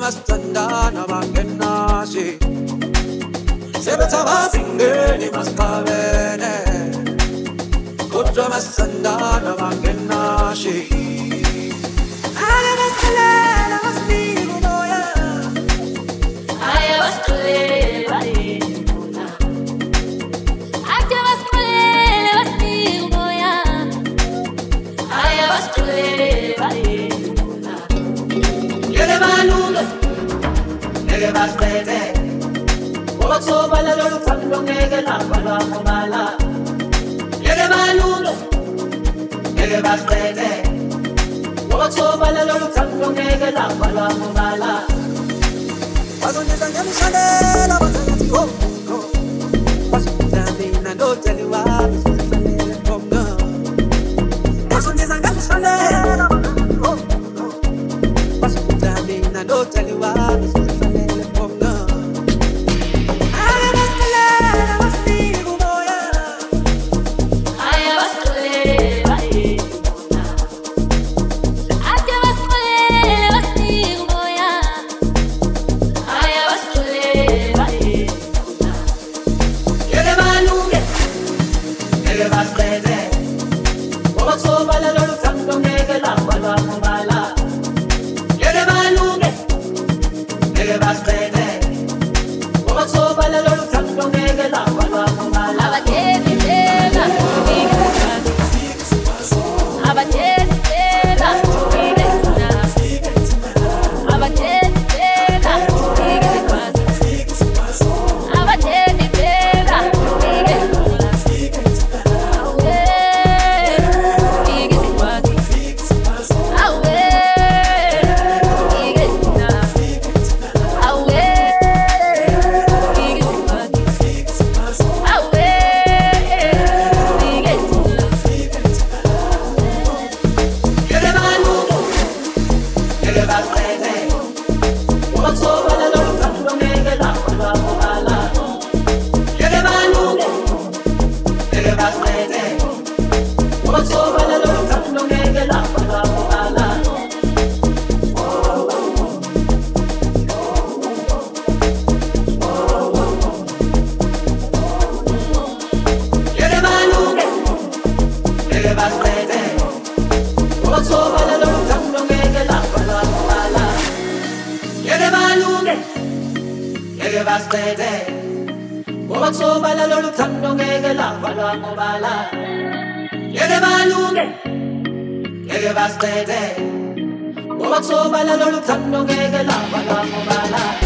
masithandana bangenashi sebethi abazingeni masikhabene kodwa masithandana bangenashi ayabasilela basinika umoya ayabasilela yena ake basilela basinika umoya ayabasilela yena yele malunga yele basithethe Obatsobala loluthando ngeke lavalwa ngobala Yeke malunga Yeke basiqede Obatsobala loluthando ngeke lavalwa ngobala Bazongeza ngemishalela bazathi ho ho Basukuza mina noteli wami sizifanele ngomna Bazongeza ngemishalela ho ho Basukuza mina noteli wami sizifanele ngomna Obatsobala loluthando ngeke lavalwa ngobala Yeke malunge Yeke basiqede Obatsobala loluthando ngeke lavalwa ngobala